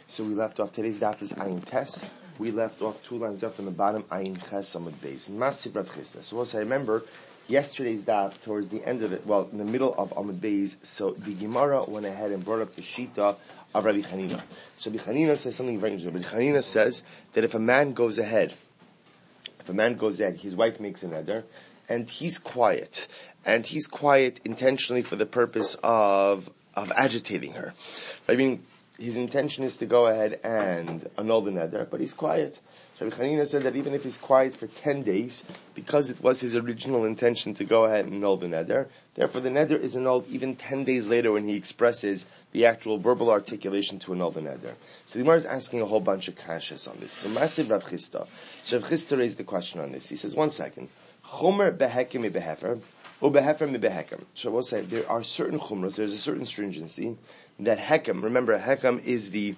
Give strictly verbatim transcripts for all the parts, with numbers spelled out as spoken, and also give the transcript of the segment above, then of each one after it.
So we left off, today's daf is Ayin Tes. We left off two lines up from the bottom, Ayin Ches Amud Beis. Masib Rav Chisda. So also I remember yesterday's daf, towards the end of it, well, in the middle of Amud Beis, so the Gemara went ahead and brought up the Shita of Rabbi Chanina. So Rabbi Chanina says something very interesting. Rabbi Chanina says that if a man goes ahead, if a man goes ahead, his wife makes a neder, and he's quiet, and he's quiet intentionally for the purpose of of agitating her. I mean, his intention is to go ahead and annul the neder, but he's quiet. So Rabbi Chanina said that even if he's quiet for ten days, because it was his original intention to go ahead and annul the neder, therefore the neder is annulled even ten days later when he expresses the actual verbal articulation to annul the neder. So the Gemara is asking a whole bunch of kashas on this. So Masiv Rav Chisda. So Rav Chisda raised the question on this. He says, one second. Chomer behekem mi behefer, or behefer mi behekem. So we'll say there are certain chumras, there's a certain stringency that hekem, remember hekem is the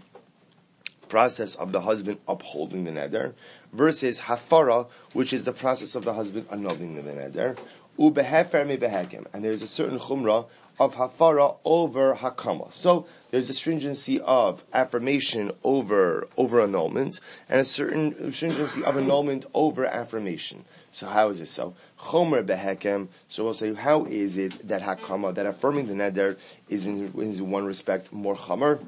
process of the husband upholding the neder, versus hafara, which is the process of the husband annulling the neder. Ubehefer mi behekem, and there's a certain chumrah of hafara over hakama. So there's a stringency of affirmation over over annulment, and a certain stringency of annulment over affirmation. So how is this so? Chomer behekem. So we'll say, how is it that hakama, that affirming the neder, is in, is in one respect more chomer?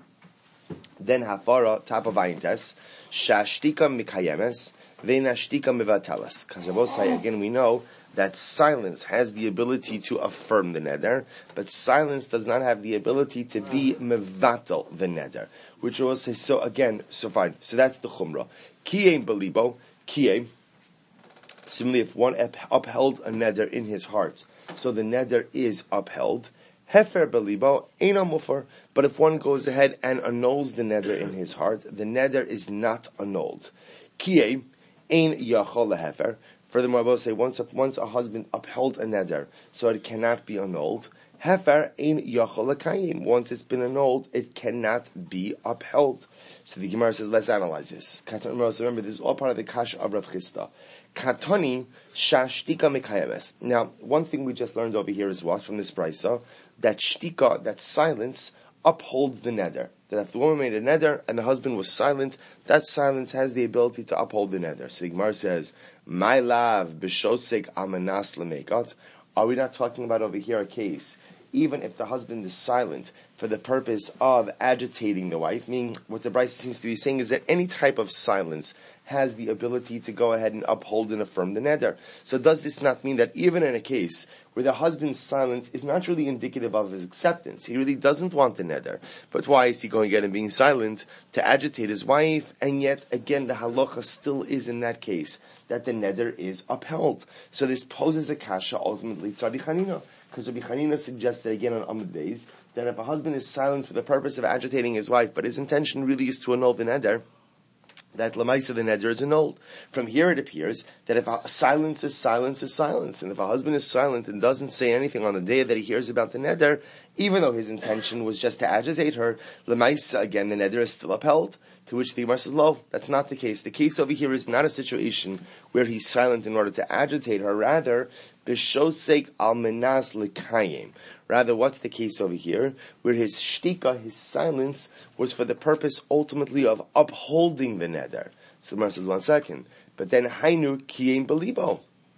Then hafara, top of ayin tes, shashtika mikayemes, venashtika mivateles. Because I will say, again, we know that silence has the ability to affirm the neder, but silence does not have the ability to be mevatel the neder. Which will say, so again, so fine. So that's the chumrah. Kiyem belibo, kiyem. Similarly, if one upheld a neder in his heart, so the neder is upheld. Hefer belibo, eina mufar. But if one goes ahead and annuls the neder in his heart, the neder is not annulled. Kiyem, ein yachol lehefer. Furthermore, I will say, once a, once a husband upheld a neder, so it cannot be annulled. Hefer ein yachol lekayim. Once it's been annulled, it cannot be upheld. So the Gemara says, let's analyze this. Remember, this is all part of the kasha of Rav Chisda. Katoni shashtika mekayemes. Now, one thing we just learned over here is what from this brisa, that shtika, that silence, upholds the neder. That if the woman made a neder and the husband was silent, that silence has the ability to uphold the neder. So the Gemara says, "My love b'shosek amanas lemekot." Are we not talking about over here a case, even if the husband is silent for the purpose of agitating the wife? Meaning, what the brisa seems to be saying is that any type of silence has the ability to go ahead and uphold and affirm the neder. So does this not mean that even in a case where the husband's silence is not really indicative of his acceptance, he really doesn't want the neder, but why is he going again and being silent to agitate his wife? And yet, again, the halacha still is in that case that the neder is upheld. So this poses a kasha ultimately to Rabbi Chanina, because Rabbi Chanina suggested again on Amud Beis that if a husband is silent for the purpose of agitating his wife, but his intention really is to annul the neder, that lemaisa the neder is annulled. From here it appears that if a silence is silence is silence, and if a husband is silent and doesn't say anything on the day that he hears about the neder, even though his intention was just to agitate her, lemaisa, again, the neder is still upheld. To which the Gemara says, "Lo, that's not the case. The case over here is not a situation where he's silent in order to agitate her. Rather, b'shosek al menas lekayim. Rather, what's the case over here? Where his shtika, his silence, was for the purpose ultimately of upholding the neder." So the Gemara says, one second. But then, hainu kiyem belibo.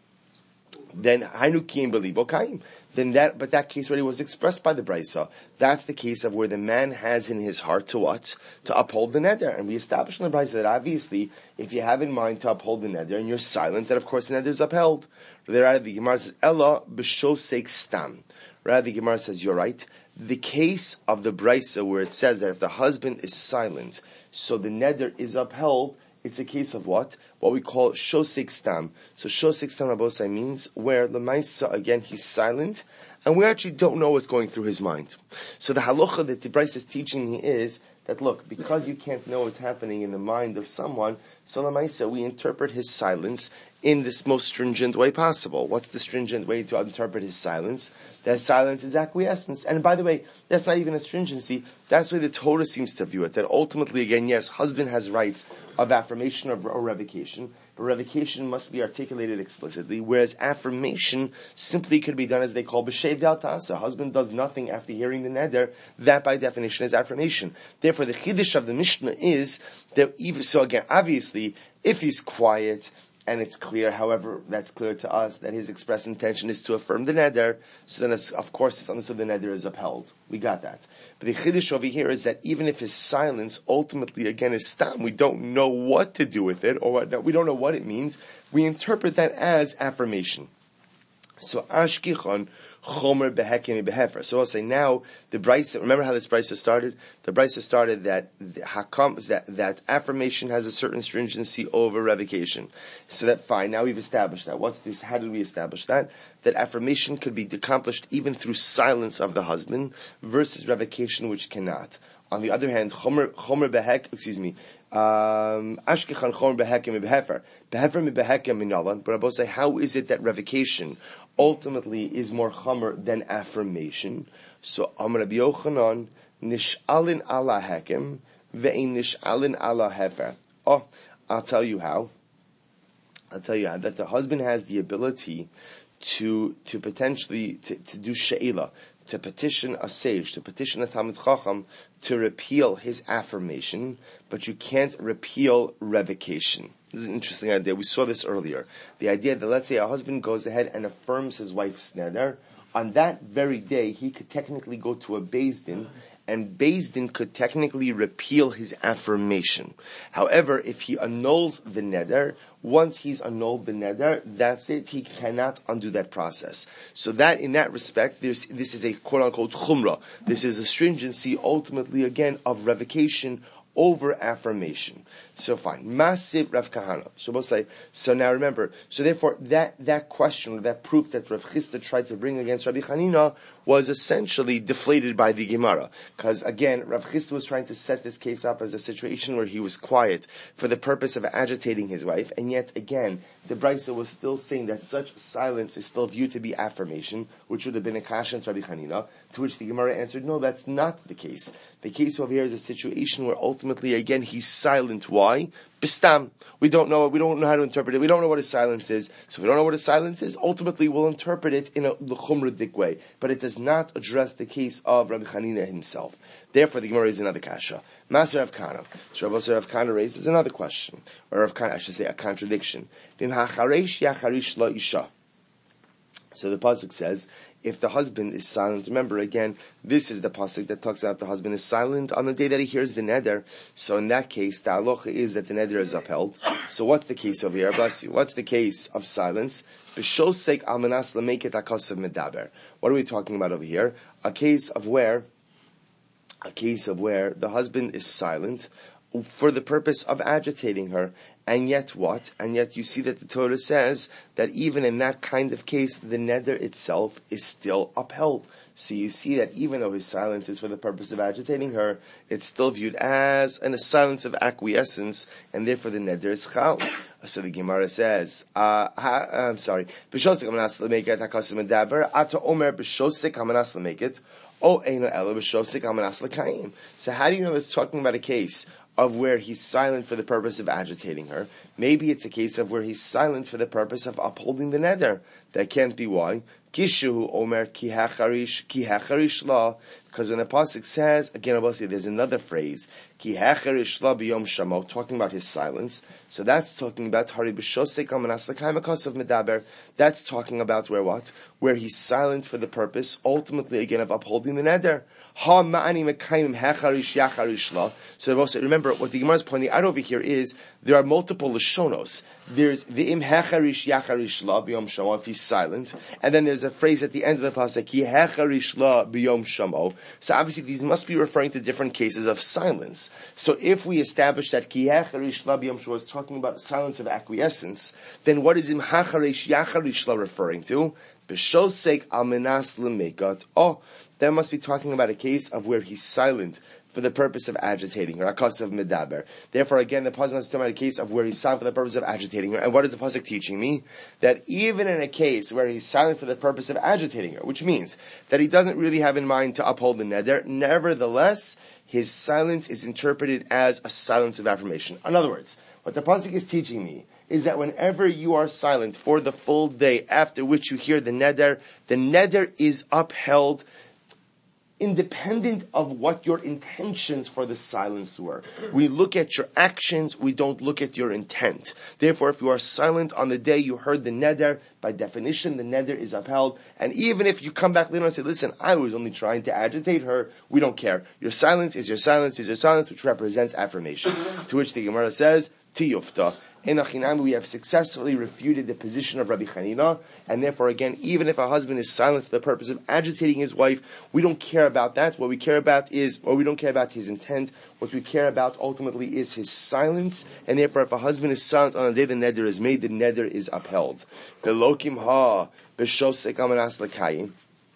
Then hainu kiyem belibo kayim. Then that, but that case already was expressed by the brisa. That's the case of where the man has in his heart to what? To uphold the neder. And we established in the brisa that obviously, if you have in mind to uphold the neder and you're silent, then of course the neder is upheld. Rather, the Gemara says, Ella b'shosek stam. Rather, the Gemara says, you're right. The case of the brisa where it says that if the husband is silent, so the neder is upheld, it's a case of what? What we call shosek stam. So shosek stam rabosai means where the maisa, again, he's silent, and we actually don't know what's going through his mind. So the halacha that the brisa is teaching is that, look, because you can't know what's happening in the mind of someone, so the maisa, we interpret his silence in this most stringent way possible. What's the stringent way to interpret his silence? That silence is acquiescence. And by the way, that's not even a stringency. That's the way the Torah seems to view it. That ultimately, again, yes, husband has rights of affirmation or, or revocation, but revocation must be articulated explicitly, whereas affirmation simply could be done as they call b'shev dal ta'asa. Husband does nothing after hearing the neder. That by definition is affirmation. Therefore, the chiddush of the Mishnah is that even, so again, obviously, if he's quiet, and it's clear, however, that's clear to us, that his express intention is to affirm the neder, so then it's, of course it's understood the neder is upheld. We got that. But the chiddush over here is that even if his silence ultimately, again, is stam, we don't know what to do with it, or what, we don't know what it means, we interpret that as affirmation. So, ashkichon, chomer behekim behefer. So I'll say now, the brisa, remember how this brisa started? The brisa started that, hakam, that, that affirmation has a certain stringency over revocation. So that, fine, now we've established that. What's this, how did we establish that? That affirmation could be accomplished even through silence of the husband, versus revocation which cannot. On the other hand, chomer, chomer behek, excuse me, Um, Ashkechan chomer behekim behefer. Behefer mi behekim minalan. But Rabbi say, how is it that revocation ultimately is more chomer than affirmation? So, Amar Rabbi Yochanan, nish'alin ala hekim, ve'in nish'alin ala hefer. Oh, I'll tell you how. I'll tell you how. That the husband has the ability to, to potentially, to, to do she'ila, to petition a sage, to petition a Talmid Chacham, to repeal his affirmation, but you can't repeal revocation. This is an interesting idea. We saw this earlier. The idea that, let's say, a husband goes ahead and affirms his wife's neder, on that very day, he could technically go to a Beis Din, and Beis Din could technically repeal his affirmation. However, if he annuls the neder, once he's annulled the neder, that's it. He cannot undo that process. So that, in that respect, there's, this is a quote-unquote chumrah. This is a stringency, ultimately, again, of revocation over affirmation. So fine. Masib Rav Kahana. So we'll say, so now remember, so therefore that, that question, or that proof that Rav Chisda tried to bring against Rabbi Chanina was essentially deflated by the Gemara. Because again, Rav Chisda was trying to set this case up as a situation where he was quiet for the purpose of agitating his wife, and yet again, the Brisa was still saying that such silence is still viewed to be affirmation, which would have been a kasha to Rabbi Chanina, to which the Gemara answered, no, that's not the case. The case over here is a situation where ultimately, again, he's silent. Why? Bistam. We don't know. We don't know how to interpret it. We don't know what his silence is. So if we don't know what his silence is, ultimately we'll interpret it in a chumradik way. But it does not address the case of Rabbi Chanina himself. Therefore, the Gemara is another kasha. Maser Rav Kana. So Rabbi Rav Kana raises another question, or Rav Kana, I should say, a contradiction. So the pasuk says, if the husband is silent, remember again, this is the pasuk that talks about the husband is silent on the day that he hears the neder. So in that case, the halacha is that the neder is upheld. So what's the case over here? Bless you. What's the case of silence? B'shosek almanas lemeket akasav medaber. What are we talking about over here? A case of where, a case of where the husband is silent for the purpose of agitating her. And yet what? And yet you see that the Torah says that even in that kind of case, the neder itself is still upheld. So you see that even though his silence is for the purpose of agitating her, it's still viewed as an, a silence of acquiescence, and therefore the neder is chal. So the Gemara says, uh, ha, I'm sorry, b'shosek hamanas lemeket hakasim medaber, ata omer b'shosek hamanas lemeket, o eino ela b'shosek hamanas lekayim. So how do you know it's talking about a case of where he's silent for the purpose of agitating her? Maybe it's a case of where he's silent for the purpose of upholding the neder. That can't be why. Kishu omer ki hacharish ki hacharish la. Because when the pasuk says, again, obviously there's another phrase, ki hacharish la biyom shamo, talking about his silence. So that's talking about hari b'shosek amanas l'kaim akasav medaber. That's talking about where what? Where he's silent for the purpose, ultimately again, of upholding the neder. Ha ma'ani mekayim hacharish yacharish la. So also, remember, what the Gemara is pointing out over here is, there are multiple lashonos. There's v'im hecharish yacharish la b'yom shamo, if he's silent, and then there's a phrase at the end of the pasuk, ki hecharish la b'yom shamo. So obviously these must be referring to different cases of silence. So if we establish that ki hecharish la b'yom shamo is talking about silence of acquiescence, then what is im hecharish yacharish la referring to? B'shosek almenas lemekat. Oh, that must be talking about a case of where he's silent for the purpose of agitating her, akas of medaber. Therefore, again, the pasuk is talking about a case of where he's silent for the purpose of agitating her. And what is the pasuk teaching me? That even in a case where he's silent for the purpose of agitating her, which means that he doesn't really have in mind to uphold the neder, nevertheless, his silence is interpreted as a silence of affirmation. In other words, what the pasuk is teaching me is that whenever you are silent for the full day after which you hear the neder, the neder is upheld independent of what your intentions for the silence were. We look at your actions, we don't look at your intent. Therefore, if you are silent on the day you heard the neder, by definition, the neder is upheld. And even if you come back later and say, listen, I was only trying to agitate her, we don't care. Your silence is your silence is your silence, which represents affirmation. To which the Gemara says, Tiyufta. In Achinami, we have successfully refuted the position of Rabbi Chanina, and therefore, again, even if a husband is silent for the purpose of agitating his wife, we don't care about that. What we care about is, or we don't care about his intent. What we care about ultimately is his silence, and therefore, if a husband is silent on the day the neder is made, the neder is upheld. Belokim ha b'shosek amanas l'kayim.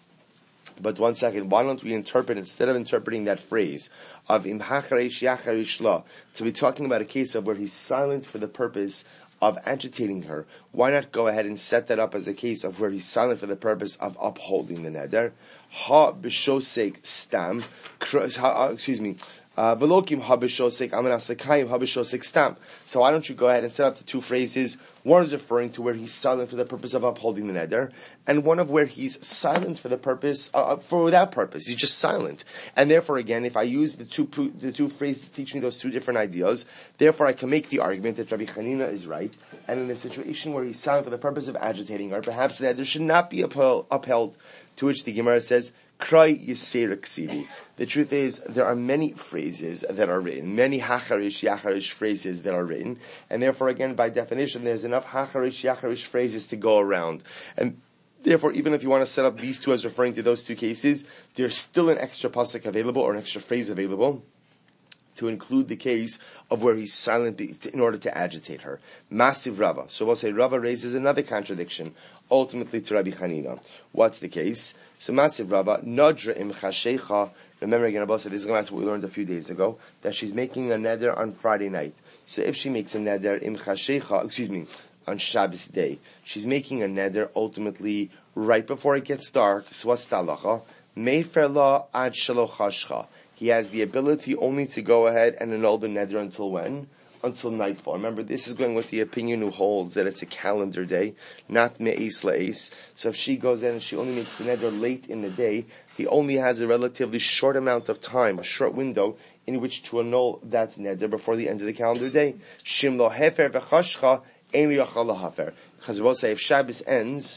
But one second, why don't we interpret, instead of interpreting that phrase of im hachareish yacharish la, to be talking about a case of where he's silent for the purpose of agitating her, why not go ahead and set that up as a case of where he's silent for the purpose of upholding the neder? Ha b'shosek stam, excuse me, Velokim habishosek amanas lekayim habishosek stam. So why don't you go ahead and set up the two phrases? One is referring to where he's silent for the purpose of upholding the neder, and one of where he's silent for the purpose, uh, for without purpose. He's just silent. And therefore, again, if I use the two the two phrases to teach me those two different ideas, therefore I can make the argument that Rabbi Chanina is right, and in a situation where he's silent for the purpose of agitating her, perhaps the neder should not be upheld, upheld, to which the Gemara says, Krai Yisera Ksivi. The truth is, there are many phrases that are written, many hacharish, yacharish phrases that are written, and therefore, again, by definition, there's enough hacharish, yacharish phrases to go around. And therefore, even if you want to set up these two as referring to those two cases, there's still an extra pasuk available, or an extra phrase available, to include the case of where he's silent in order to agitate her. Massive Rava. So we'll say Rava raises another contradiction, ultimately to Rabbi Chanina. What's the case? So Massive Rava, Nodra im chashecha. Remember again, Abba said, this is going back to what we learned a few days ago, that she's making a neder on Friday night. So if she makes a neder im chashecha, excuse me, on Shabbos day, she's making a neder ultimately right before it gets dark. So what's the halacha? Meifer la ad shelo chashcha. He has the ability only to go ahead and annul the neder until when? Until nightfall. Remember, this is going with the opinion who holds that it's a calendar day, not me'es la'es. So if she goes in and she only makes the neder late in the day, he only has a relatively short amount of time, a short window, in which to annul that neder before the end of the calendar day. Shim lo hefer v'chashcha, ein li yachal lahafer. Because we will say, if Shabbos ends,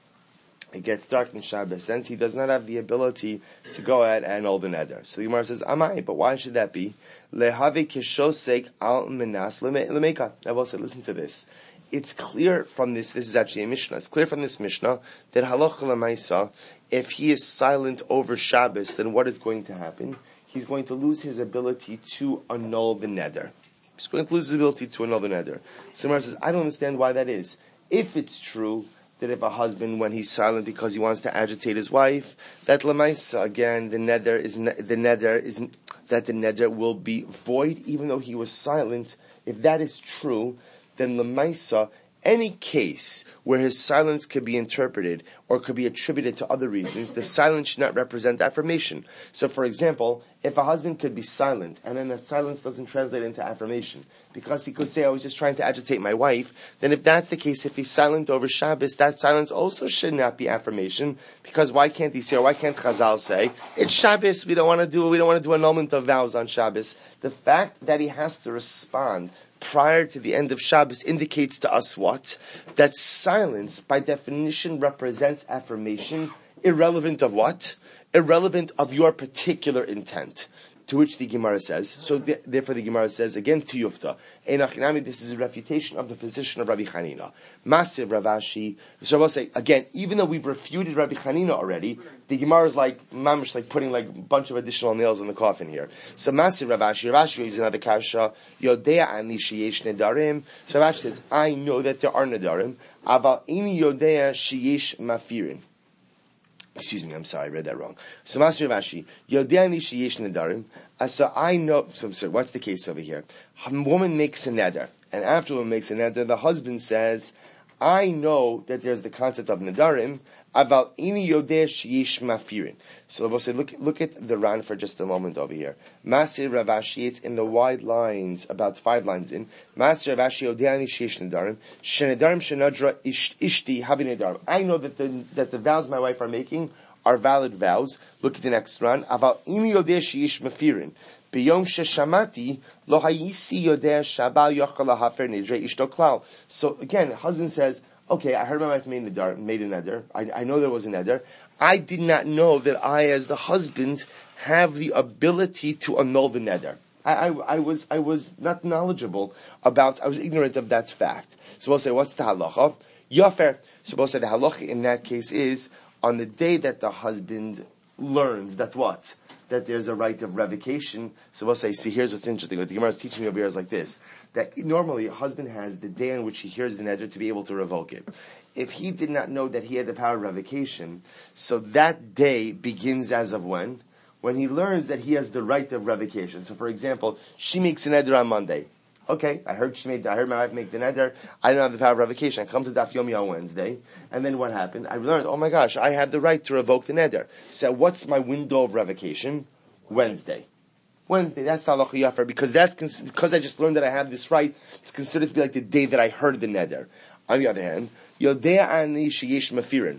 it gets dark in Shabbos, since he does not have the ability to go ahead and annul the neder. So the Gemara says, Amai, but why should that be? Lehave kishosek al menas lemeka. I will say, listen to this. It's clear from this, this is actually a Mishnah, it's clear from this Mishnah that halacha l'maisa, if he is silent over Shabbos, then what is going to happen? He's going to lose his ability to annul the neder. He's going to lose his ability to annul the neder. So the Gemara says, I don't understand why that is. If it's true that if a husband, when he's silent because he wants to agitate his wife, that lemaisa, again, the neder is the neder is that the neder will be void, even though he was silent. If that is true, then lemaisa, any case where his silence could be interpreted or could be attributed to other reasons, the silence should not represent affirmation. So, for example, if a husband could be silent and then the silence doesn't translate into affirmation, because he could say, I was just trying to agitate my wife, then if that's the case, if he's silent over Shabbos, that silence also should not be affirmation, because why can't he say, or why can't Chazal say, it's Shabbos, we don't want to do, we don't want to do annulment of vows on Shabbos. The fact that he has to respond prior to the end of Shabbos indicates to us what? That silence, by definition, represents affirmation, irrelevant of what? Irrelevant of your particular intent. To which the Gemara says, so th- therefore the Gemara says, again, to Yufta, Einachinami, this is a refutation of the position of Rabbi Chanina. Massive Ravashi. So I will say, again, even though we've refuted Rabbi Chanina already, the Gemara is like, mamish, like putting like a bunch of additional nails in the coffin here. So Massive Ravashi, Ravashi is another kasha, Yodea ani sheyesh nedarim. So Ravashi says, I know that there are nedarim, aval ini yodea sheyesh mafirin. Excuse me, I'm sorry, I read that wrong. So Masri Rashi, Yodeani sheyesh nedarim. So I know, so I'm sorry, what's the case over here? A woman makes a neder, and after a woman makes a neder, the husband says, I know that there's the concept of nedarim, about ini yodeh sheyesh mafirin. So we'll say, look, look at the Ran for just a moment over here. Masri Ravashi, it's in the wide lines, about five lines in. Masri Ravashi, Yodeani sheyesh nedarim, shenedarim shenadra ishti havi nedarim. I know that the, that the vows my wife are making are valid vows. Look at the next Ran. Aval ini yodeh sheyesh mafirin. Biyom sheshamati lo hayisi yodeh shabal yochal lahafer nidrei ishto klal. So again, the husband says, okay, I heard my wife made, nedar, made a neder. I, I know there was a neder. I did not know that I, as the husband, have the ability to annul the neder. I, I, I was I was not knowledgeable about, I was ignorant of that fact. So we'll say, what's the halacha? Yafer. So we'll say the halacha in that case is, on the day that the husband learns that what? That there's a right of revocation. So we'll say, see, here's what's interesting. What the Gemara is teaching me over here is like this. That normally a husband has the day on which he hears the neder to be able to revoke it. If he did not know that he had the power of revocation, so that day begins as of when? When he learns that he has the right of revocation. So for example, she makes a neder on Monday. Okay, I heard she made, I heard my wife make the neder. I don't have the power of revocation. I come to Daf Yomi on Wednesday. And then what happened? I learned, oh my gosh, I have the right to revoke the neder. So what's my window of revocation? Wednesday. Wednesday, that's halacha yafer, because that's, because I just learned that I have this right, it's considered to be like the day that I heard the neder. On the other hand, yodea ani sheyesh mafirin.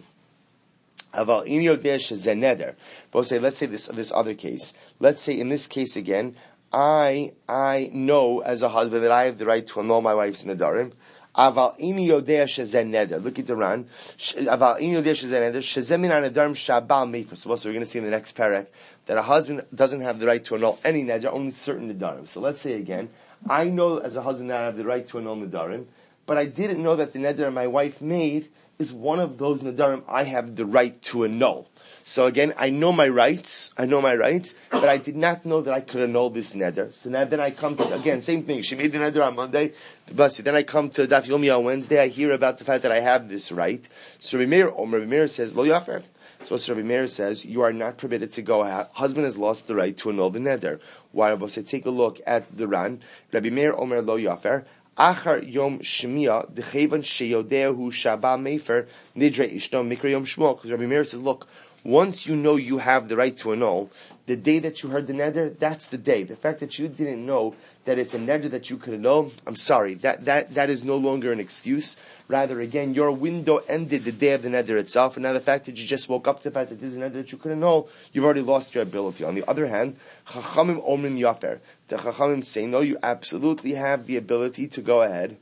Aval in yodea shezeh neder. But say, let's say this, this other case. Let's say in this case again, I, I know as a husband that I have the right to annul my wife's nedarim. Aval ini yodea shezeh neder. Look at the Ran. Aval ini yodea shezeh neder. Shezeh min nedarim shabal mefer. So we're going to see in the next parak that a husband doesn't have the right to annul any neder, only certain nedarim. So let's say again, I know as a husband that I have the right to annul nedarim, but I didn't know that the neder my wife made is one of those nedarim I have the right to annul. So again, I know my rights, I know my rights, but I did not know that I could annul this neder. So now then I come to, again, same thing, she made the neder on Monday, bless you, then I come to Daf Yomi on Wednesday, I hear about the fact that I have this right. So Rabbi Meir, Omer, Rabbi Meir says, Lo yafer. So Rabbi Meir says, you are not permitted to go out. Husband has lost the right to annul the neder. Why? Rabbi said, take a look at the Ran. Rabbi Meir, Omer, Lo yafer. Achar Yom Shemia, the Chevan Sheyodehu Shabbat Mefer, Nidre Ishto Mikra Yom Shmuel. Because Rabbi Meir says, look, once you know you have the right to annul, the day that you heard the neder, that's the day. The fact that you didn't know that it's a neder that you could annul, I'm sorry, that, that, that is no longer an excuse. Rather, again, your window ended the day of the neder itself, and now the fact that you just woke up to the fact that this is a neder that you could annul, you've already lost your ability. On the other hand, Chachamim Omrim Yafer. The Chachamim say, no, you absolutely have the ability to go ahead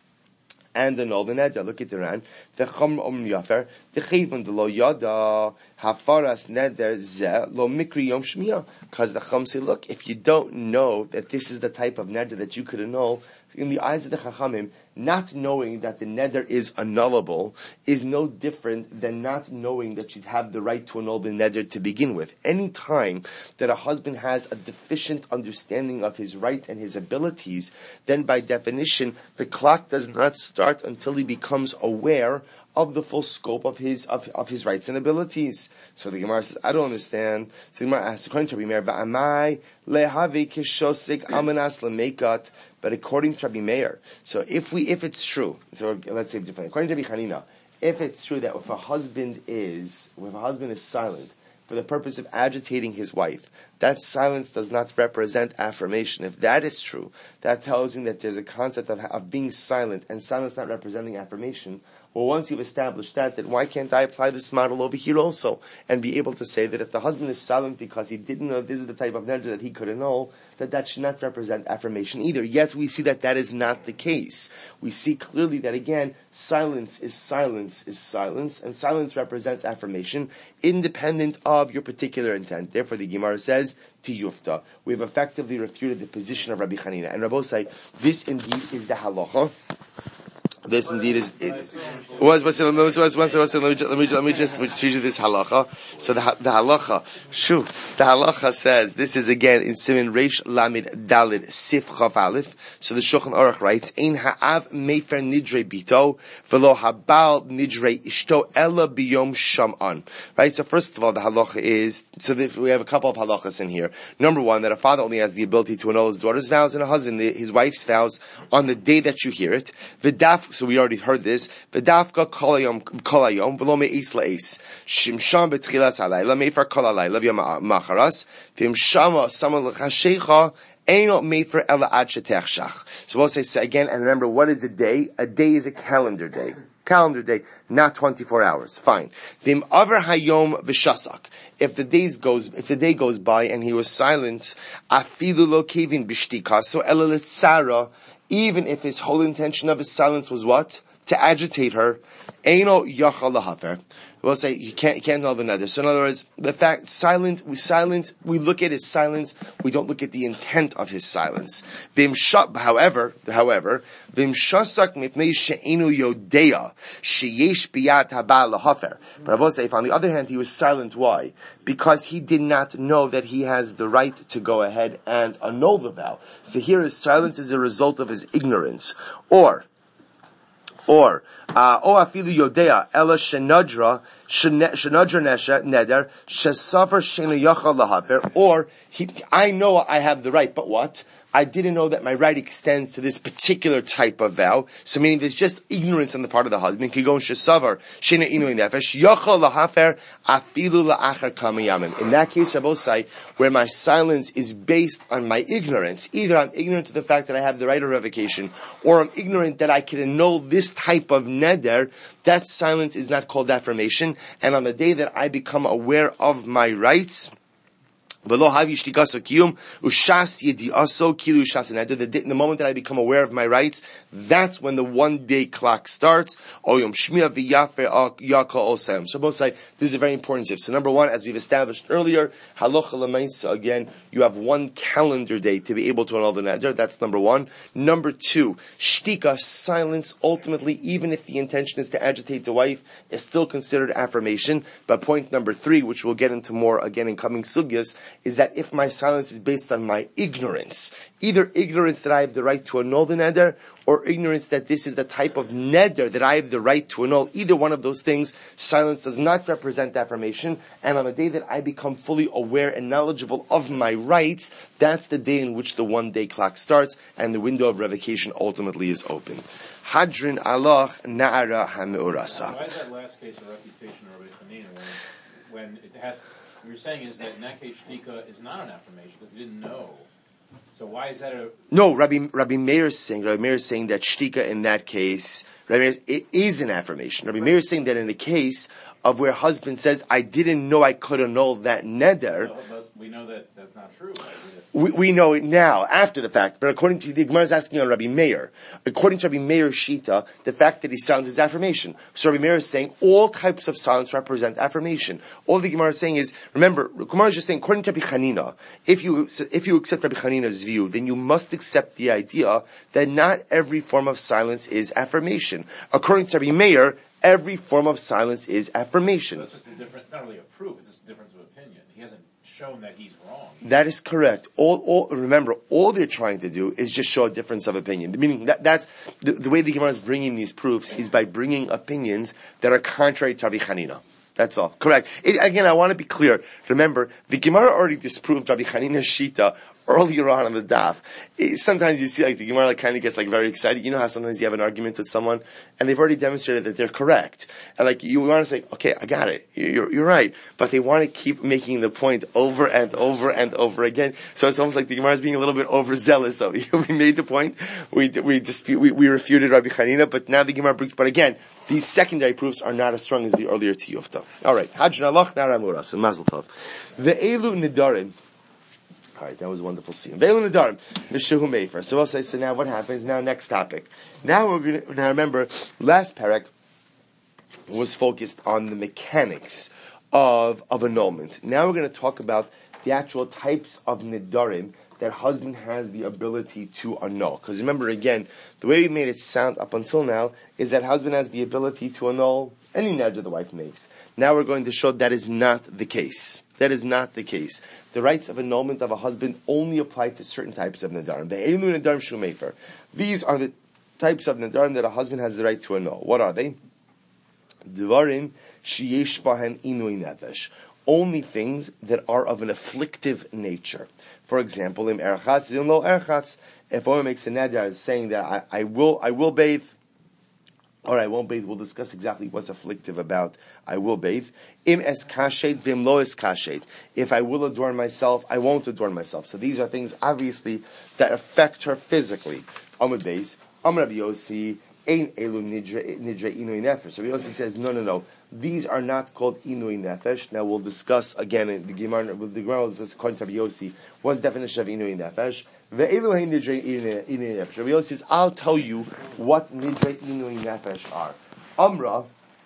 and annul the neder. Look at the Ran. The Chachamim Omrim Yafer. The Chayvon de lo yada hafaras neder ze lo mikri yom shmiyah. Because the Chachamim say, look, if you don't know that this is the type of neder that you could annul, in the eyes of the Chachamim, not knowing that the neder is annullable is no different than not knowing that you'd have the right to annul the neder to begin with. Any time that a husband has a deficient understanding of his rights and his abilities, then by definition, the clock does not start until he becomes aware of the full scope of his of, of his rights and abilities. So the Gemara says, I don't understand. So the Gemara asks, according to Rabbi Meir, "Va'amai lehavi kishosik amanas lemekat." But according to Rabbi Meir, so if we if it's true, so let's say differently. According to Rabbi Hanina, if it's true that if a husband is if a husband is silent for the purpose of agitating his wife, that silence does not represent affirmation. If that is true, that tells him that there's a concept of, of being silent and silence not representing affirmation. Well, once you've established that, then why can't I apply this model over here also and be able to say that if the husband is silent because he didn't know this is the type of neder that he could annul, that that should not represent affirmation either. Yet we see that that is not the case. We see clearly that again, silence is silence is silence, and silence represents affirmation independent of your particular intent. Therefore, the Gemara says, Tiyufta. We have effectively refuted the position of Rabbi Hanina. And Rabbi say, this indeed is the halacha This indeed is. It was. Was. Let me just. Let me just. Let me just. Let me just read you this halacha. So the the halacha. Shoo. The halacha says this is again in Siman Reish Lamid Dalid Sif Chaf Aleph. So the Shulchan Aruch writes, "Ein ha'av mefer nidrei bito velo habal nidrei ishto ella biyom sham'an." Right. So first of all, the halacha is. So that we have a couple of halachas in here. Number one, that a father only has the ability to annul his daughter's vows and a husband his wife's vows on the day that you hear it. V'daf. So we already heard this. V'dafka kol hayom kol hayom v'lo me'is la'is. Shimsham betchilas halayla mefer kol halayla v'yom macharas. V'imshama sama l'chashecha eino mefer ela ad shetechshach. So we'll say again, and remember, what is a day? A day is a calendar day. Calendar day, not twenty-four hours. Fine. V'im aver hayom v'shasak. If the days goes, if the day goes by and he was silent, afilu lo kevin b'shtika. So ela letzara. Even if his whole intention of his silence was what? To agitate her. Eino yachal lahafer. We'll say, you can't, you can't know the nether. So in other words, the fact, silence, we silence, we look at his silence, we don't look at the intent of his silence. Vim shut, however, however, vim shasak mipnei she'enu yodea, sheyesh biyat haba lahafer. But I will say, if on the other hand he was silent, why? Because he did not know that he has the right to go ahead and annul the vow. So here his silence is a result of his ignorance. Or, Or, uh, o afilu yodea, ela shenadra, shenadra nesha, neder, shesafer shenu yachal lahaver, or, he, I know I have the right, but what? I didn't know that my right extends to this particular type of vow. So meaning there's just ignorance on the part of the husband. In that case, Rabbosai, where my silence is based on my ignorance, either I'm ignorant to the fact that I have the right of revocation, or I'm ignorant that I can annul this type of neder, that silence is not called affirmation. And on the day that I become aware of my rights, the, the moment that I become aware of my rights, that's when the one day clock starts. So both say this is a very important tip. So number one, as we've established earlier, halacha l'maisa, again, you have one calendar day to be able to annul the neder. That's number one. Number two, shtika, silence, ultimately, even if the intention is to agitate the wife, is still considered affirmation. But point number three, which we'll get into more again in coming sugyas, is that if my silence is based on my ignorance, either ignorance that I have the right to annul the neder, or ignorance that this is the type of neder that I have the right to annul, either one of those things, silence does not represent affirmation, and on the day that I become fully aware and knowledgeable of my rights, that's the day in which the one day clock starts, and the window of revocation ultimately is open. Hadrin Allah na'ara ha'me'urasa. Why is that last case a refutation of Rabbi Chanina when, when it has... What you're saying is that in that case, shtika is not an affirmation because he didn't know. So why is that a... No, Rabbi, Rabbi Meir is saying, Rabbi Meir is saying that shtika in that case, Rabbi Meir, it is an affirmation. Rabbi Meir is saying that in the case of where husband says, I didn't know I could annul that neder. No, but we know that that's not true. We, we know it now, after the fact. But according to the Gemara is asking on Rabbi Meir, according to Rabbi Meir's shita, the fact that he silence is affirmation. So Rabbi Meir is saying all types of silence represent affirmation. All the Gemara is saying is, remember, Gemara is just saying, according to Rabbi Chanina, if you if you accept Rabbi Chanina's view, then you must accept the idea that not every form of silence is affirmation. According to Rabbi Meir, every form of silence is affirmation. So it's just a different, it's not really a proof, it's just a difference of opinion. He hasn't shown that he's wrong. That is correct. All, all, remember, all they're trying to do is just show a difference of opinion. Meaning that, that's, the, the way the Gemara is bringing these proofs is by bringing opinions that are contrary to Rabbi Chanina. That's all. Correct. It, again, I want to be clear. Remember, the Gemara already disproved Rabbi Chanina's shita earlier on on the daf. It, sometimes you see like the Gemara like, kind of gets like very excited. You know how sometimes you have an argument with someone and they've already demonstrated that they're correct. And like you want to say, okay, I got it. You're, you're right. But they want to keep making the point over and over and over again. So it's almost like the Gemara is being a little bit overzealous. So we made the point. We, we dispute, we, we refuted Rabbi Chanina, but now the Gemara brings, but again, these secondary proofs are not as strong as the earlier tiyufta. Alright. Hajjan Allah na'ara muras and mazel tov. Ve'elu nidarim. Alright, that was a wonderful scene. Ve'elu nidarim. Mishuhu mefer. So I'll say, so now what happens? Now next topic. Now we're going to, now remember, last parak was focused on the mechanics of, of annulment. Now we're going to talk about the actual types of nidarim that husband has the ability to annul. Because remember, again, the way we made it sound up until now is that husband has the ability to annul any neder the wife makes. Now we're going to show that is not the case. That is not the case. The rights of annulment of a husband only apply to certain types of nidarim. The elu nidarim shumefer. These are the types of nidarim that a husband has the right to annul. What are they? Dvarim sheyesh bahem inui nefesh. Only things that are of an afflictive nature. For example, im erchatz, im lo erchatz. If a woman makes a neder saying that I, I will, I will bathe, or I won't bathe, we'll discuss exactly what's afflictive about I will bathe. Im es kashet, vim lo es kashet. If I will adorn myself, I won't adorn myself. So these are things, obviously, that affect her physically. Amud beis, Amar Rabbi Yossi, ein elu nidre inui nefesh. Rabbi Yossi says, no, no, no. These are not called inui nefesh. Now we'll discuss again in the Gemara. The Gemara will discuss according to Rabbi Yossi what's the definition of inui nefesh. Ve'elu hein nidre inui nefesh. Rabbi Yossi says, I'll tell you what nidre inui nefesh are. Amra,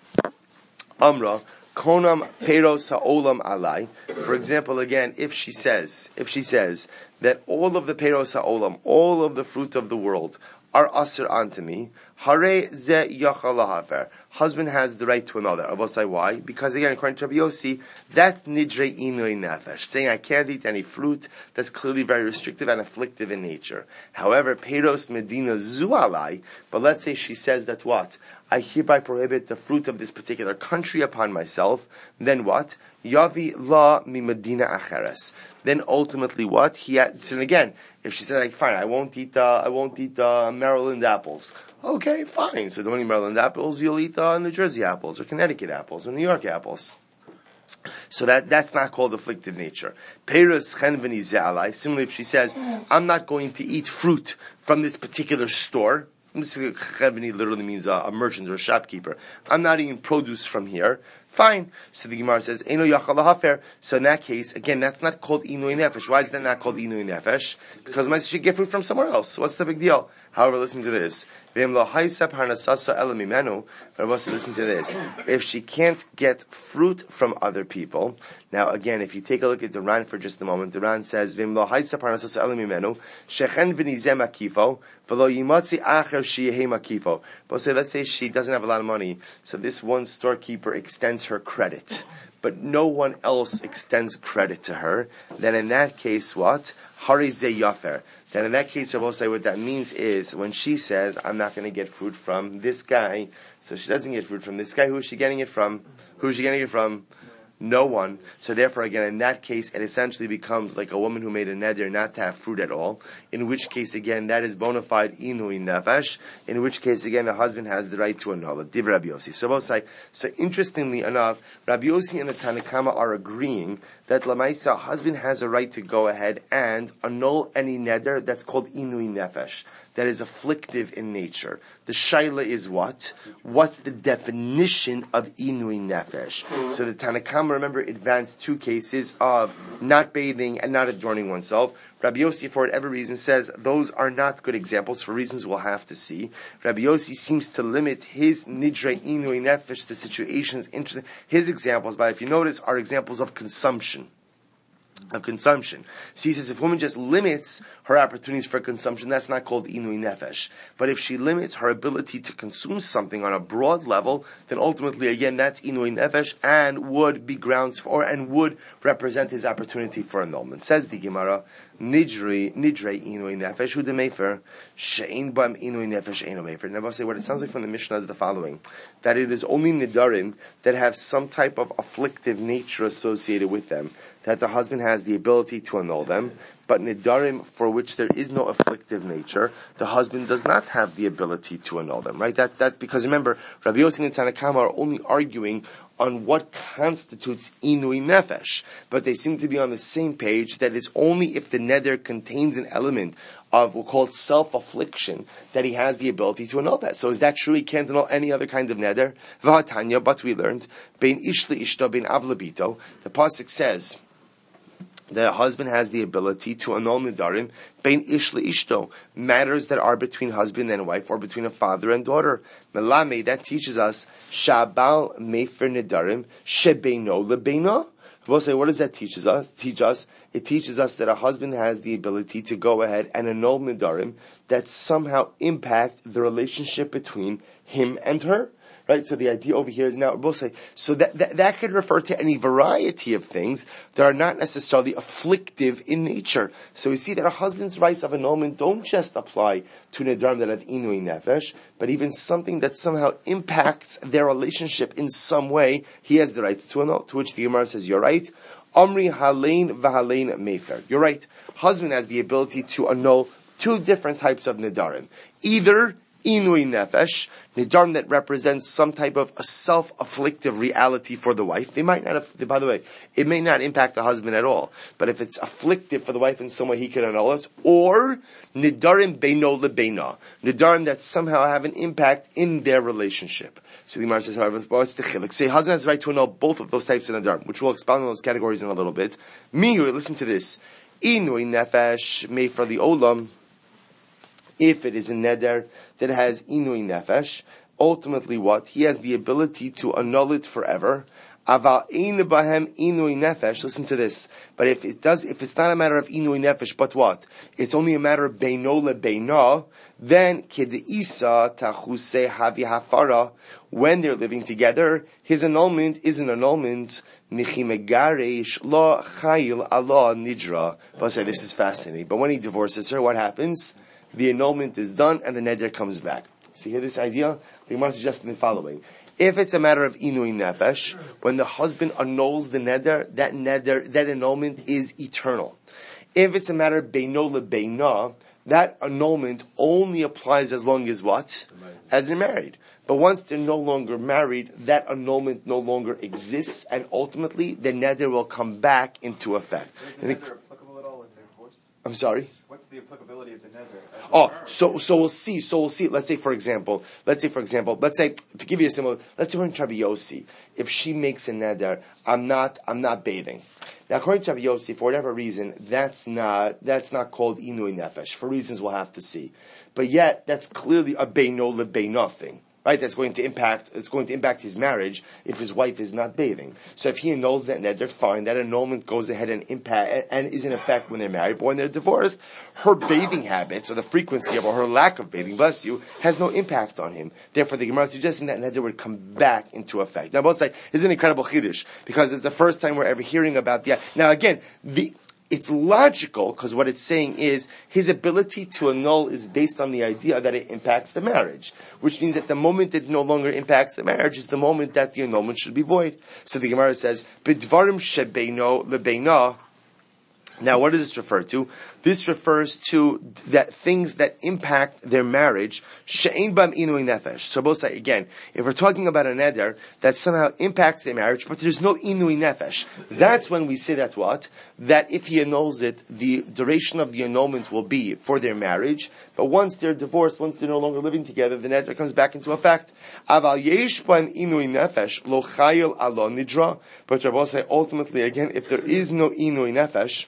Amra, konam peros ha'olam alai. For example, again, if she says, if she says that all of the peros ha'olam, all of the fruit of the world, are asr onto me, hare ze yachal lahaver. Husband has the right to another. I will say why? Because again, according to Rabbi Yossi, that's nidre inui nefesh, saying I can't eat any fruit. That's clearly very restrictive and afflictive in nature. However, peros medina zu alai. But let's say she says that what? I hereby prohibit the fruit of this particular country upon myself. Then what? Yavi la mi medina acheres. Then ultimately what? He had, so again, if she said like, fine, I won't eat, uh, I won't eat uh, Maryland apples. Okay, fine. So don't eat Maryland apples. You'll eat uh, New Jersey apples, or Connecticut apples, or New York apples. So that that's not called afflictive nature. Peres chen v'nizeh. Similarly, if she says, I'm not going to eat fruit from this particular store. Chevni literally means a, a merchant or a shopkeeper. I'm not eating produce from here. Fine. So the Gemara says, Eino yachal lahafer. So in that case, again, that's not called inui nefesh. Why is that not called inui nefesh? Because my should get fruit from somewhere else. What's the big deal? However, listen to this. V'em lo haisa parnasasa ela mimenu. But listen to this. If she can't get fruit from other people, now again, if you take a look at the Ran for just a moment, the Ran says, V'em lo haisa parnasasa ela mimenu, shechen v'nizeh makifo, v'lo yimotzi acher sheyehei makifo. But say, let's say she doesn't have a lot of money, so this one storekeeper extends her credit, but no one else extends credit to her, then in that case, what? Harizeh yafer. Then in that case, I will say what that means is, when she says, I'm not going to get fruit from this guy, so she doesn't get fruit from this guy, who is she getting it from? Who is she getting it from? No one. So therefore, again, in that case, it essentially becomes like a woman who made a neder not to have fruit at all. In which case, again, that is bona fide inui nefesh. In which case, again, the husband has the right to annul it. Div Rabbi Yossi. So both say. So interestingly enough, Rabbi Yossi and the Tanakama are agreeing that Lamaisa, husband has a right to go ahead and annul any neder that's called inui nefesh, that is afflictive in nature. The shaila is what? What's the definition of inui nefesh? So the Tanakama, remember, advanced two cases of not bathing and not adorning oneself. Rabbi Yossi, for whatever reason, says those are not good examples for reasons we'll have to see. Rabbi Yossi seems to limit his nidre inui nefesh to situations interesting. His examples, but if you notice, are examples of consumption. Of consumption. So he says if a woman just limits her opportunities for consumption, that's not called inui nefesh. But if she limits her ability to consume something on a broad level, then ultimately, again, that's inui nefesh and would be grounds for, and would represent his opportunity for annulment. Says the Gemara, Nidre, nidre inui nefesh, hu de mefer, she'in bam inui nefesh eino mefer. Now I'll say what it sounds like from the Mishnah is the following, that it is only nidarim that have some type of afflictive nature associated with them, that the husband has the ability to annul them, but nidarim for which there is no afflictive nature, the husband does not have the ability to annul them, right? That, that's because remember, Rabbi Yossi and Tanakama are only arguing on what constitutes inui nefesh, but they seem to be on the same page that it's only if the neder contains an element of, we'll call it self-affliction, that he has the ability to annul that. So is that true? He can't annul any other kind of neder? V'hatanya, but we learned, bein ish le'ishto, bein av lebito, the pasuk says, the husband has the ability to annul nidarim, bein ish le'ishto, matters that are between husband and wife, or between a father and daughter. Melame, that teaches us, shabal mefer nidarim, shebeino lebeino. We'll say, what does that teach us? Teach us? It teaches us that a husband has the ability to go ahead and annul nidarim that somehow impact the relationship between him and her. Right, so the idea over here is now, we'll say, so that, that that could refer to any variety of things that are not necessarily afflictive in nature. So we see that a husband's rights of annulment don't just apply to nedarim that have inui nefesh, but even something that somehow impacts their relationship in some way, he has the rights to annul, to which the Gemara says, you're right. Amri halein v'halein mefer. You're right. Husband has the ability to annul two different types of nedarim. Either inui nefesh, nidarim that represents some type of a self-afflictive reality for the wife. They might not have, by the way, it may not impact the husband at all, but if it's afflictive for the wife in some way, he can annul it. Or nidarim beino lebeina, nidarim that somehow have an impact in their relationship. So the Gemara says, however, what's the chiluk? Say, husband has the right to annul both of those types of nidarim, which we'll expound on those categories in a little bit. Mihu, listen to this. Inui nefesh, made for the olam. If it is a neder that has inui nefesh, ultimately what? He has the ability to annul it forever. Aval ein bahem inui nefesh, listen to this. But if it does, if it's not a matter of inui nefesh, but what? It's only a matter of beino lebeina, then ked'isa tachuse havi hafara, when they're living together, his annulment is an annulment. Michimegaresh lo chayil Allah nidra. But say this is fascinating. But when he divorces her, what happens? The annulment is done and the neder comes back. See here this idea? The Gemara suggests the following. If it's a matter of inui nefesh, when the husband annuls the neder, that neder, that annulment is eternal. If it's a matter of beino lebeina, that annulment only applies as long as what? As they're married. But once they're no longer married, that annulment no longer exists, and ultimately the neder will come back into effect. Is the neder applicable at all if they're divorced? I'm sorry? What's the applicability of the neder? Oh, so so we'll see. So we'll see. Let's say, for example, let's say, for example, let's say to give you a similar. Let's say we're in Rabbi Yossi. If she makes a neder, I'm not, I'm not bathing. Now, according to Rabbi Yossi, for whatever reason, that's not that's not called inui nefesh. For reasons we'll have to see. But yet, that's clearly a beino lebeina thing. Right, that's going to impact. It's going to impact his marriage if his wife is not bathing. So if he annuls that neder, fine. That annulment goes ahead and impact and is in effect when they're married. But when they're divorced, her bathing habits or the frequency of or her lack of bathing, bless you, has no impact on him. Therefore, the Gemara is suggesting that neder would come back into effect. Now, both say this is an incredible chiddush because it's the first time we're ever hearing about the. Now, again, the. It's logical because what it's saying is his ability to annul is based on the idea that it impacts the marriage, which means that the moment it no longer impacts the marriage is the moment that the annulment should be void. So the Gemara says, "B'dvarim shebeino lebeina." Now, what does this refer to? This refers to that things that impact their marriage. She'ein bam inui nefesh. So both say again, if we're talking about a neder that somehow impacts their marriage, but there's no inui nefesh, that's when we say that what? That if he annuls it, the duration of the annulment will be for their marriage. But once they're divorced, once they're no longer living together, the neder comes back into effect. Aval yesh bam inui nefesh lo chayil alo nidra. But Rabbi say ultimately again, if there is no inui nefesh.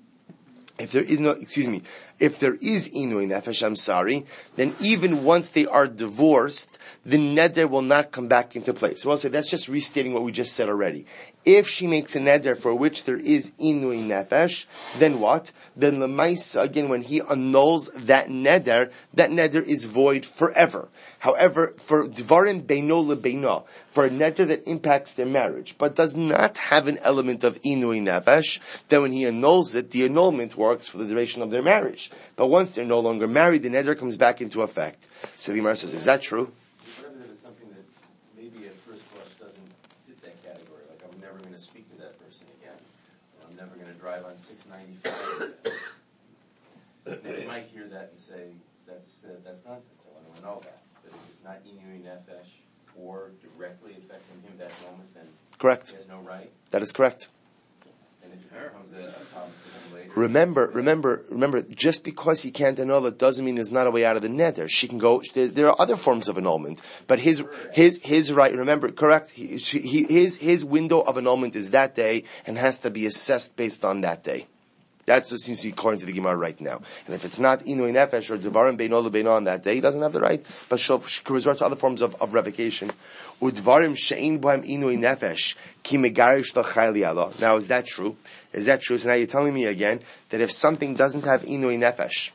If there is no, excuse me, if there is inui nefesh, I'm sorry, then even once they are divorced, the neder will not come back into place. So I'll say that's just restating what we just said already. If she makes a neder for which there is inui nefesh, then what? Then lemaisa, again, when he annuls that neder, that neder is void forever. However, for dvarim beino lebeina, for a neder that impacts their marriage, but does not have an element of inui nefesh, then when he annuls it, the annulment works for the duration of their marriage. But once they're no longer married, the neder comes back into effect. So the Gemara says, is that true? What if it is something that maybe at first blush doesn't fit that category? Like I'm never going to speak to that person again. Or I'm never going to drive on six ninety-five again. They might hear that and say, that's uh, that's nonsense. I want to know that. But if it's not inui nefesh or directly affecting him that moment, then Correct. he has no right. That is correct. And if it becomes a, a problem for him later. Remember, remember, remember, just because he can't annul it doesn't mean there's not a way out of the neder. She can go, there, there are other forms of annulment. But his, his, his right, remember, correct, he, he, his, his window of annulment is that day and has to be assessed based on that day. That's what seems to be according to the Gemara right now. And if it's not Inui Nefesh or Devarim Beino Lebeino on that day, he doesn't have the right. But she'll resort to other forms of, of revocation. Udvarim She'ein Bohem Inui Nefesh Ki Megarish L'Chayli Allah. Now, is that true? Is that true? So now you're telling me again that if something doesn't have Inui Nefesh,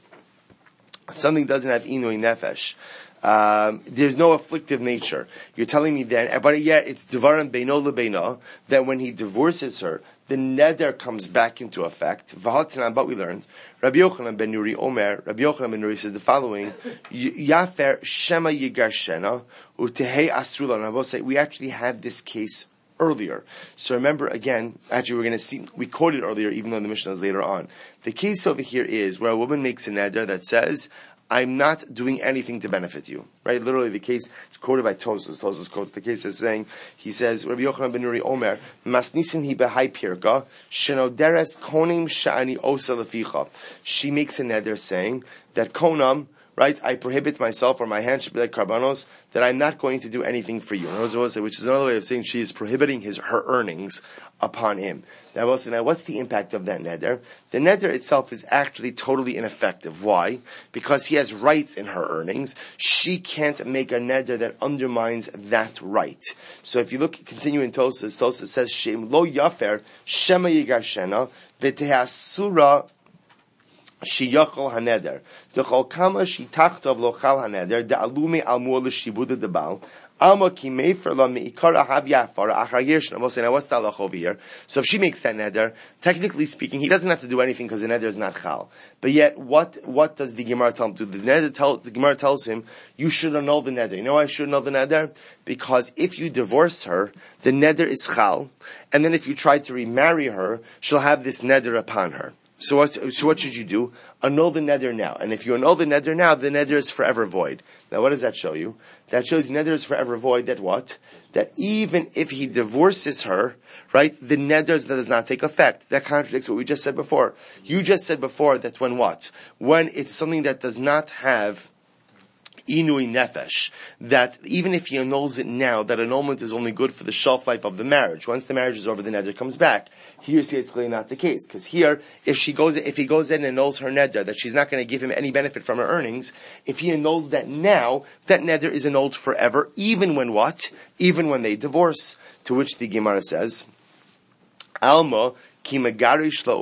if something doesn't have Inui Nefesh, Um, there's no afflictive nature. You're telling me then, but yet it's Devarim Beino Lebeino, that when he divorces her, the neder comes back into effect. But we learned, Rabbi Yochanan ben Nuri Omer, Rabbi Yochanan ben Nuri says the following, Yafer Shema Yigarshena, Utehei Asrula. And I will say, we actually had this case earlier. So remember again, actually we're going to see, we quoted earlier, even though the Mishnah is later on. The case over here is where a woman makes a neder that says, I'm not doing anything to benefit you. Right? Literally the case, it's quoted by Tosfos. Tosfos quotes the case as saying, he says, Rabbi Yochanan ben Nuri Omer, Masnisin hi behai pirka, shenoderes konim sha'ani osa leficha. She makes a neder saying that konam, right, I prohibit myself, or my hand should be like karbanos, that I'm not going to do anything for you. Which is another way of saying she is prohibiting his her earnings upon him. Now, also, now what's the impact of that neder? The neder itself is actually totally ineffective. Why? Because he has rights in her earnings. She can't make a neder that undermines that right. So if you look, continue in Tosfos, Tosfos says, Shem lo yafer, shema yigarshena, v'tehasura Shiyachol haneder. Dechol kama shitachtov lochal haneder. Da'alume almur l'shibuda debal. Alma kimefer la meikara havyafara achayirshna. We'll say, now what's the halach over here? So if she makes that neder, technically speaking, he doesn't have to do anything because the neder is not chal. But yet, what, what does the Gemara tell him to do? The neder tell, the Gemara tells him, you should annul the neder. You know why I should annul the neder? Because if you divorce her, the neder is chal. And then if you try to remarry her, she'll have this neder upon her. So what, so what should you do? Annul the neder now. And if you annul the neder now, the neder is forever void. Now what does that show you? That shows neder is forever void, that what? That even if he divorces her, right, the neder does not take effect. That contradicts what we just said before. You just said before that when what? When it's something that does not have Inui nefesh, that even if he annuls it now, that annulment is only good for the shelf life of the marriage. Once the marriage is over, the neder comes back. Here, see, it's clearly not the case, because here, if she goes, if he goes in and annuls her neder, that she's not going to give him any benefit from her earnings, if he annuls that now, that neder is annulled forever, even when what? Even when they divorce. To which the Gemara says, Alma, Yet what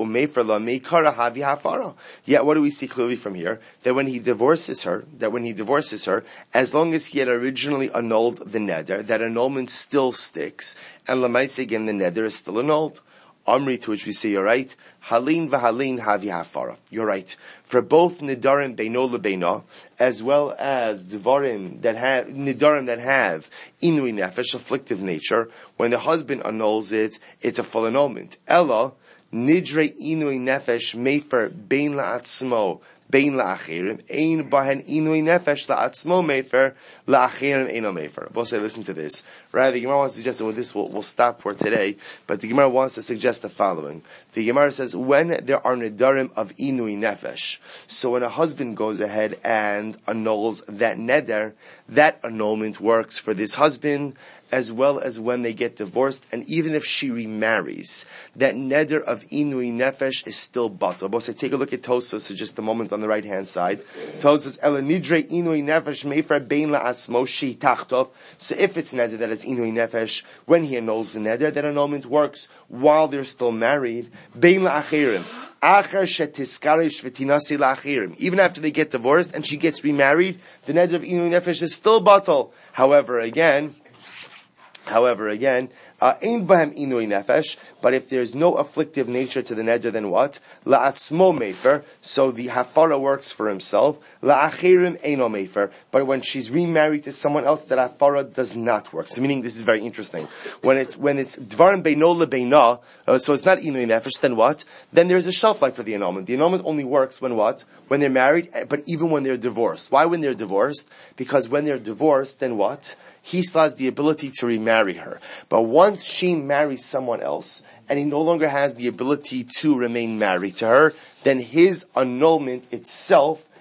do we see clearly from here? That when he divorces her, that when he divorces her, as long as he had originally annulled the neder, that annulment still sticks, and lamaise again the neder is still annulled. Amri, to which we say, you're right. Halin v'halin havi hafara. You're right. For both nidarim beino lebeino, as well as divarim that have nidarim that have inui nefesh, afflictive nature, when the husband annuls it, it's a full annulment. Ella nidre inui nefesh mefer bein la'atzmo bein la'achirim ein bahen inui nefesh la'atzmo mefer la'achirim eino mefer. We'll say, listen to this. Right? The Gemara wants to suggest, and with this we'll, we'll stop for today, but the Gemara wants to suggest the following. The Gemara says, when there are nedarim of inui nefesh, so when a husband goes ahead and annuls that neder, that annulment works for this husband, as well as when they get divorced, and even if she remarries, that neder of inui nefesh is still batal. But say, take a look at Tosfos for just a moment on the right hand side. Tosfos ela nidre inui nefesh meifra bein la'atzmo shi tachtov. So if it's neder that is inui nefesh, when he annuls the neder, that annulment works while they're still married. Bein la'achirim. Even after they get divorced and she gets remarried, the neder of inui nefesh is still batal. However, again, However, again, ein bahem inui nefesh, but if there's no afflictive nature to the neder, then what? La'atzmo mefer, so the hafara works for himself. La'achirim eino mefer, but when she's remarried to someone else, that hafara does not work. So meaning, this is very interesting. When it's, when it's dvarim beino lebeina, uh, so it's not inui nefesh, then what? Then there's a shelf life for the annulment. The annulment only works when what? When they're married, but even when they're divorced. Why when they're divorced? Because when they're divorced, then what? He still has the ability to remarry her. But once she marries someone else, and he no longer has the ability to remain married to her, then his annulment itself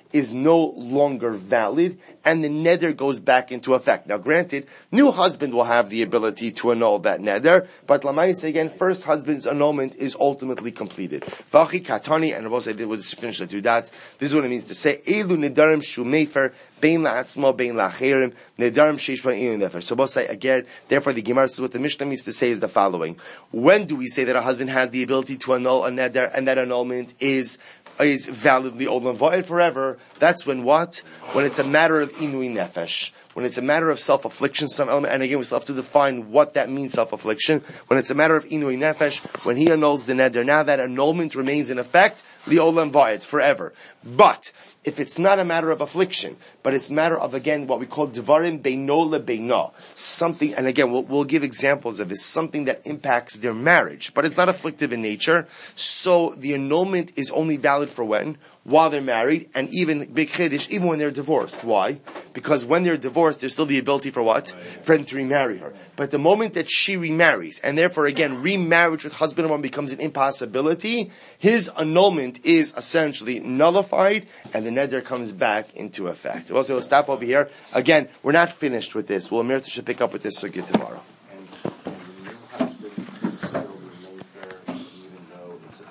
is no longer valid, and the neder goes back into effect. Now granted, new husband will have the ability to annul that neder, but Lamaisa again, first husband's annulment is ultimately completed. Vachi katani, and we'll say, we'll just finish the two dots. This is what it means to say, Elu nedarim shumefer, bein la'atzma, bein la'acherim, nedarim sheishvan inu nefer. So we'll say again, therefore the Gemara says what the Mishnah means to say is the following. When do we say that a husband has the ability to annul a neder, and that annulment is is validly olam va'ed forever? That's when what? When it's a matter of inui nefesh. When it's a matter of self-affliction, some element, and again we still have to define what that means, self-affliction. When it's a matter of inui nefesh, when he annuls the neder, now that annulment remains in effect, the olam va'ed, forever. But, if it's not a matter of affliction, but it's a matter of, again, what we call dvarim beino lebeino, something, and again, we'll, we'll give examples of this, something that impacts their marriage, but it's not afflictive in nature, so the annulment is only valid for when? While they're married, and even big chiddush, even when they're divorced. Why? Because when they're divorced, there's still the ability for what? For him to remarry her. But the moment that she remarries, and therefore again, remarriage with husband and wife becomes an impossibility, his annulment is essentially nullified, and the neder comes back into effect. We'll say we'll stop over here. Again, we're not finished with this. We'll Amir should pick up with this sugya tomorrow.